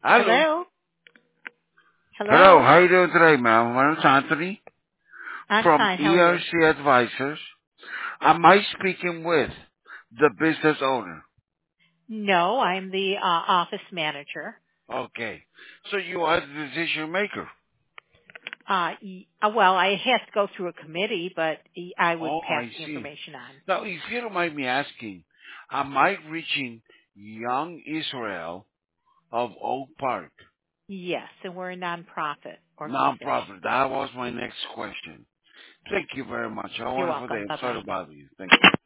Hello. Hello? Hello, Hello? how are you doing today, ma'am? My name's Anthony I'm from fine. How are you? ERC Advisors. Am I speaking with the business owner? No, I'm the office manager. Okay. So you are the decision maker. Well, I have to go through a committee, but I would Oh, pass I the see. information on. Now, if you don't mind me asking, am I reaching Young Israel of Oak Park? Yes, and we're a nonprofit organization. Nonprofit. That was my next question. Thank you very much. Have a You're wonderful day. welcome. I'm sorry Bye-bye. to bother you. Thank you.